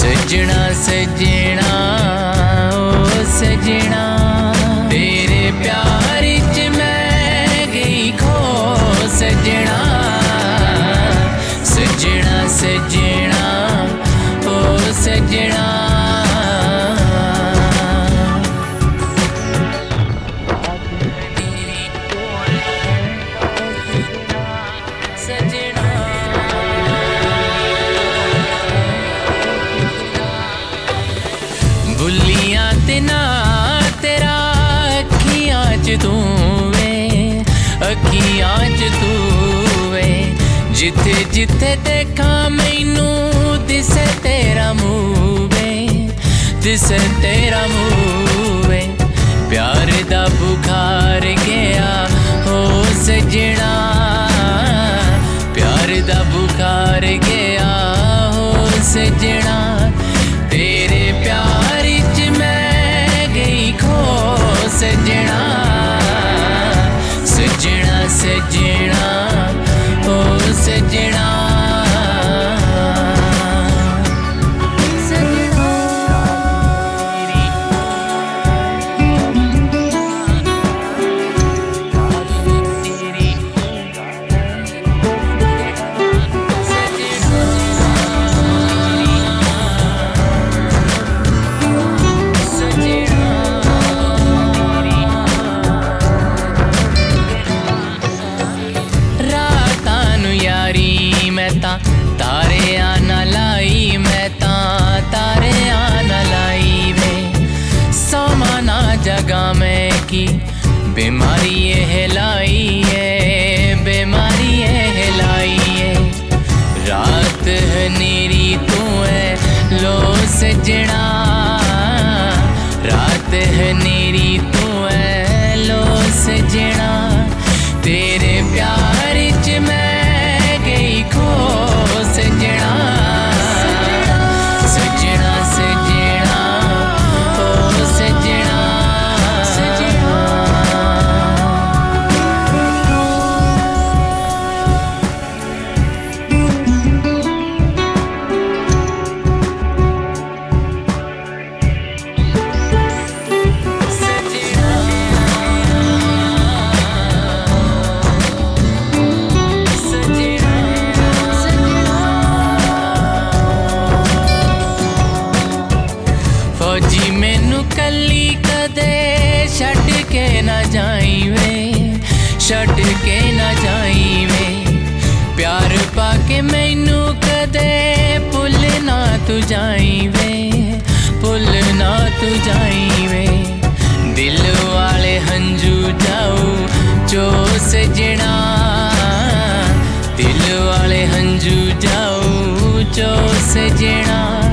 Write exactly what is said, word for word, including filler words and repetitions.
सजना सजना ओ सजना तेरे प्यार च मैं गई खो सजना सजना सजना ओ सजना बुलियां ते ना तेरा अखियां च तू वे अखियां च तू वे जिथे जिथे देखा मैनू दिसे तेरा मुँह वे दिसे तेरा मुँह वे प्यार दा बुखार गया हो सजना प्यार दा बुखार गया हो सजना तेरे प्यार च मैं गई खो सजना सजना सजना ओ सजना तारे आना लाई मैं ता तारे आना लाई वे समाना जगह में की बीमारी ये हिलाई है बीमारी ये हिलाई है रात है नीरी तू है लो सजना रात है नीरी तू है लो सजना तेरे प्यार च मैं गई खो सजना सजना सजना ओ सजना सजना फौजी मैनू कली कदे छड्ड के ना जाई वे छड्ड के ना जाई वे प्यार पाके मैनू कदे भुल ना तू जाई वे भुल ना तू जाई वे दिल वाले हंजू जाऊ जो सजना दिल वाले हंजू जाऊ जो सजना